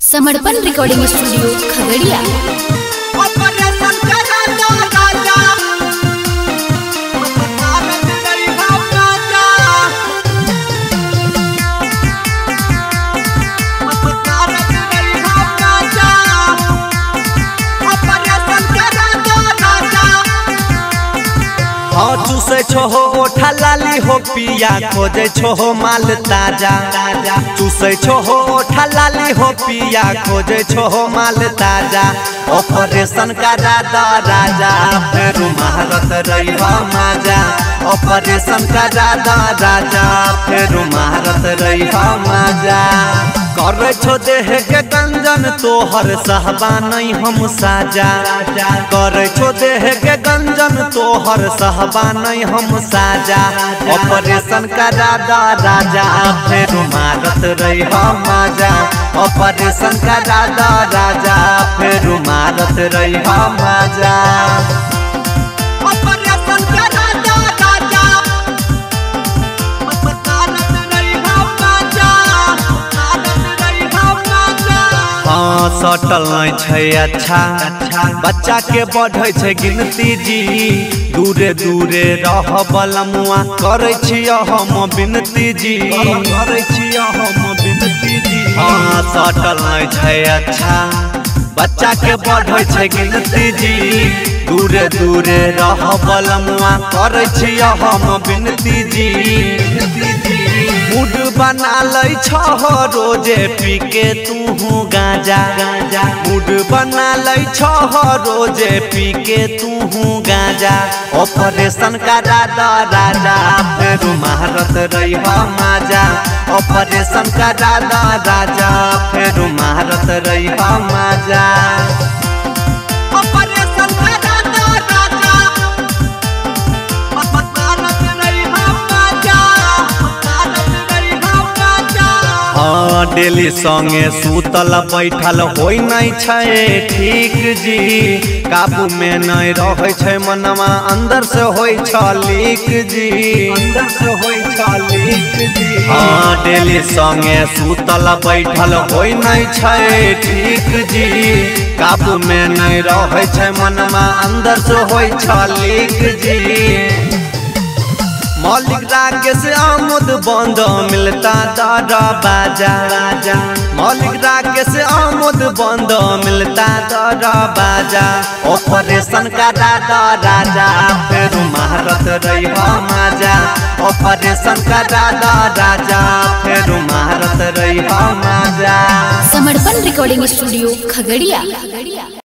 समर्पण recording studio Khagaria. चूसे छो हो ओठा लाली हो पिया खोजे छो हो माल ताजा। चूसे छो हो ओठा लाली हो पिया खोजे छो हो माल ताजा। ऑपरेशन करा द राजा फिर महारत रही हो माजा। ऑपरेशन करा द राजा फिर महारत रही हो माजा। करे छो देह के गंजन तोहर सहबा नहीं हम साजा। करे छो देह के गंजन तोहर सहबा नहीं हम साजा। ऑपरेशन करा द राजा फिर मारत रही हो माजा। ऑपरेशन करा द राजा फिर मारत रही हो माजा। सटल नहीं छै अच्छा बच्चा के बढ़े छै गिनती जी। दूरे दूरे रह बलमुआ करे छियै हम बिनती जी। करे छियै हम बिनती जी। सटल नहीं छै अच्छा बच्चा के बढ़े छै गिनती जी। दूरे दूरे रह बलमुआ करे छियै हम बिनती जी। मूड बना लै छहो रोजे पी के तू गांजा। मूड बना लै छहो रोजे पी के तू गांजा। ऑपरेशन करा द राजा फिर महारत रही हो माजा। ऑपरेशन करा द राजा फिर महारत रही हो माजा। डेली संगे सूतल बैठल होई नहीं छै ठीक जी। काबू में नहीं रहे छै मनवा अंदर से होई छ लीक जी। अंदर से होई छ लीक जी। डेली संगे सूतल बैठल होई नहीं छै ठीक जी। काबू में नहीं रहे छै मनवा अंदर से होई छ लीक जी। मौलिक राकेश आमोद बंद मिलता दर बाजा। मौलिक राकेश आमोद बंद मिलता दर बाजा। ऑपरेशन करा द राजा फिर महारत रही हो माजा। ऑपरेशन करा द राजा फिर महारत रही हो माजा। समर्पण रिकॉर्डिंग स्टूडियो खगड़िया।